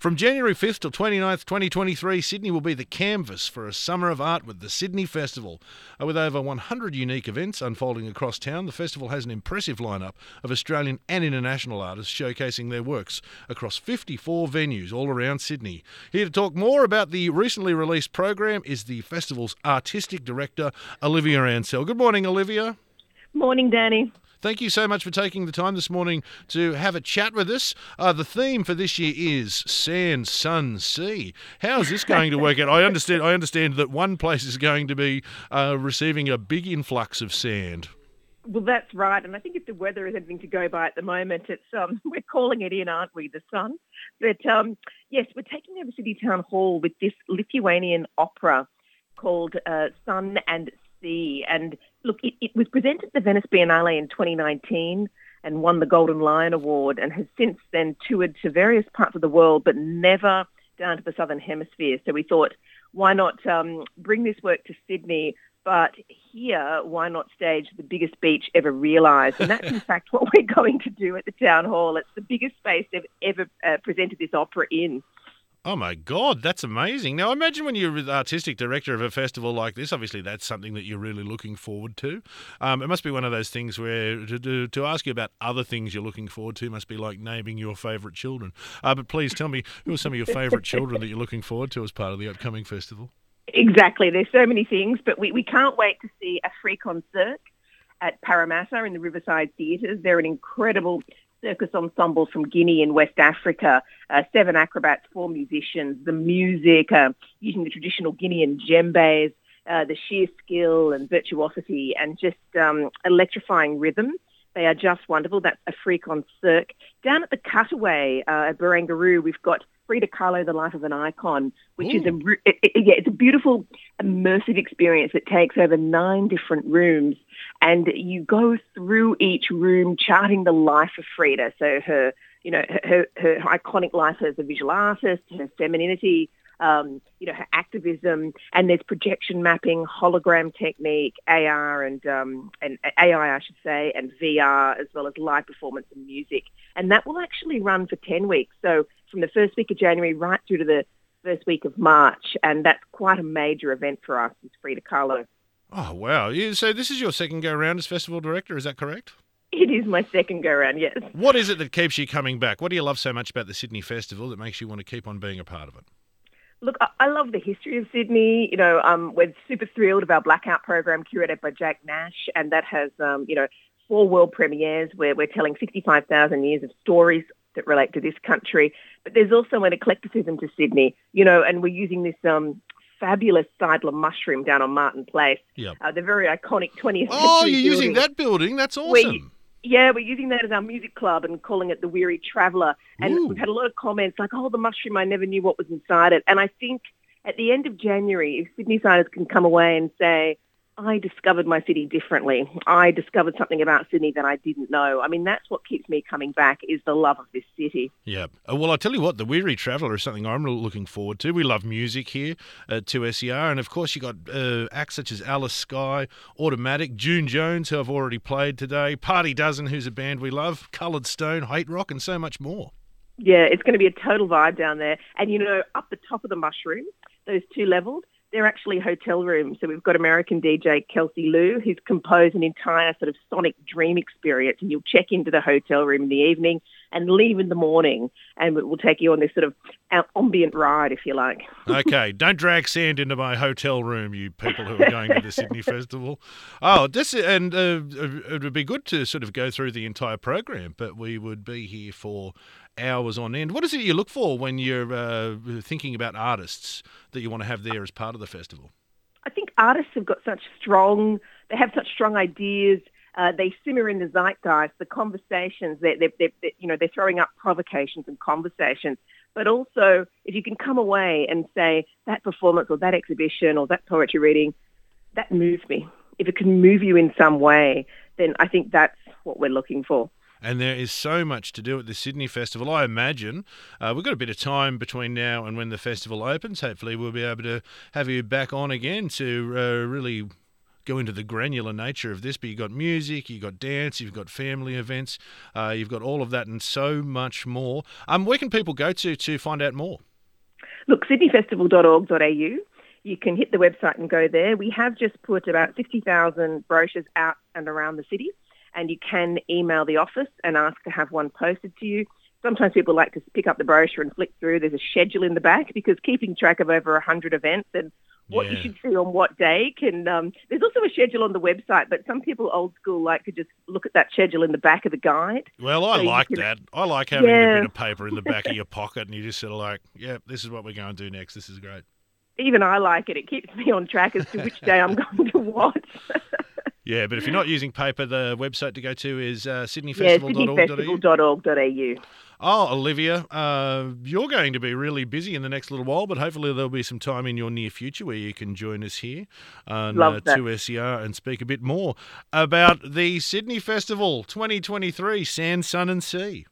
From January 5th till 29th, 2023, Sydney will be the canvas for a summer of art with the Sydney Festival. With over 100 unique events unfolding across town, the festival has an impressive lineup of Australian and international artists showcasing their works across 54 venues all around Sydney. Here to talk more about the recently released program is the festival's artistic director, Olivia Ansell. Good morning, Olivia. Morning, Danny. Thank you so much for taking the time this morning to have a chat with us. The theme for this year is Sand, Sun, Sea. How is this going to work out? I understand that one place is going to be receiving a big influx of sand. Well, that's right, and I think if the weather is anything to go by at the moment, it's we're calling it in, aren't we, the sun? But yes, we're taking over City Town Hall with this Lithuanian opera called Sun and Sea. And look, it was presented at the Venice Biennale in 2019 and won the Golden Lion Award and has since then toured to various parts of the world, but never down to the Southern Hemisphere. So we thought, why not bring this work to Sydney? But here, why not stage the biggest beach ever realised? And that's in fact what we're going to do at the Town Hall. It's the biggest space they've ever presented this opera in. Oh my God, that's amazing. Now, imagine when you're the artistic director of a festival like this, obviously that's something that you're really looking forward to. It must be one of those things where to ask you about other things you're looking forward to must be like naming your favourite children. But please tell me, who are some of your favourite children that you're looking forward to as part of the upcoming festival? Exactly. There's so many things, but we can't wait to see Afrique en Cirque at Parramatta in the Riverside Theatres. They're an incredible circus ensemble from Guinea in West Africa, 7 acrobats, 4 musicians, the music, using the traditional Guinean djembes, the sheer skill and virtuosity and just electrifying rhythm. They are just wonderful. That's Afrique en Cirque. Down at the Cutaway at Barangaroo, we've got Frida Kahlo, The Life of an Icon, which is it's a beautiful, immersive experience that takes over 9 different rooms, and you go through each room charting the life of Frida. So her iconic life as a visual artist, her femininity, her activism, and there's projection mapping, hologram technique, AR and AI, I should say, and VR, as well as live performance and music. And that will actually run for 10 weeks. So from the first week of January right through to the first week of March. And that's quite a major event for us, is Frida Kahlo. Oh, wow. So this is your second go-around as festival director, is that correct? It is my second go-around, yes. What is it that keeps you coming back? What do you love so much about the Sydney Festival that makes you want to keep on being a part of it? Look, I love the history of Sydney. We're super thrilled of our Blackout program curated by Jack Nash, and that has, 4 world premieres where we're telling 65,000 years of stories that relate to this country. But there's also an eclecticism to Sydney, and we're using this fabulous Seidler mushroom down on Martin Place. Yep. The very iconic 20th century Oh, you're building. using that building? That's awesome. We're using that as our music club and calling it the Weary Traveller. And Ooh. We've had a lot of comments like, oh, the mushroom, I never knew what was inside it. And I think at the end of January, if Sydneysiders can come away and say, I discovered my city differently. I discovered something about Sydney that I didn't know. I mean, that's what keeps me coming back, is the love of this city. Yeah. Well, I tell you what, the Weary Traveller is something I'm really looking forward to. We love music here at 2SER. And, of course, you got acts such as Alice Skye, Automatic, June Jones, who I've already played today, Party Dozen, who's a band we love, Coloured Stone, Hate Rock, and so much more. Yeah, it's going to be a total vibe down there. And, up the top of the mushroom, those 2 levels, they're actually hotel rooms. So we've got American DJ Kelsey Lou, who's composed an entire sort of sonic dream experience. And you'll check into the hotel room in the evening and leave in the morning. And we'll take you on this sort of ambient ride, if you like. Okay, don't drag sand into my hotel room, you people who are going to the Sydney Festival. Oh, it would be good to sort of go through the entire program, but we would be here for hours on end. What is it you look for when you're thinking about artists that you want to have there as part of the festival? I think artists have got such strong ideas. They simmer in the zeitgeist, the conversations. They're throwing up provocations and conversations. But also, if you can come away and say that performance or that exhibition or that poetry reading, that moved me. If it can move you in some way, then I think that's what we're looking for. And there is so much to do at the Sydney Festival. I imagine we've got a bit of time between now and when the festival opens. Hopefully we'll be able to have you back on again to really go into the granular nature of this, but you've got music, you've got dance, you've got family events, you've got all of that and so much more. Where can people go to find out more? Look, sydneyfestival.org.au. You can hit the website and go there. We have just put about 60,000 brochures out and around the city, and you can email the office and ask to have one posted to you. Sometimes people like to pick up the brochure and flick through. There's a schedule in the back because keeping track of over 100 events and what you should see on what day can... there's also a schedule on the website, but some people old school like to just look at that schedule in the back of the guide. Well, I like that. I like having a bit of paper in the back of your pocket and you just sort of like, yeah, this is what we're going to do next. This is great. Even I like it. It keeps me on track as to which day I'm going to what. Yeah, but if you're not using paper, the website to go to is sydneyfestival.org.au. sydneyfestival.org.au. Oh, Olivia, you're going to be really busy in the next little while, but hopefully there'll be some time in your near future where you can join us here on 2SER and speak a bit more about the Sydney Festival 2023, Sand, Sun and Sea.